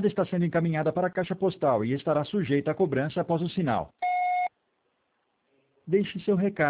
está sendo encaminhada para a caixa postal e estará sujeita a cobrança após o sinal. Deixe seu recado.